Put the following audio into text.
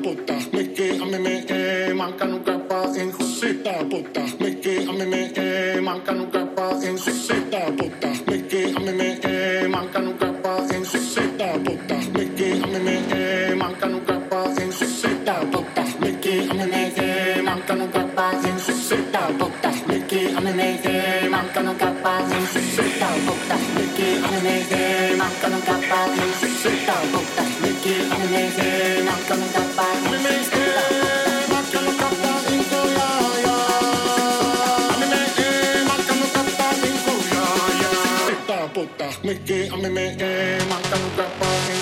puta, me que a mí me manca nunca pa en cosita puta, me que a mí me manca nunca pa en cosita puta, me que a mí me manca nunca pa en cosita puta, me que a mí me manca nunca pa en cosita puta, me que a mí me manca nunca pa en cosita puta, me que a mí me manca nunca pa en cosita puta, me que a mí me manca nunca pa en cosita puta, me que a mí me manca nunca pa en cosita puta, me que a mí me manca nunca pa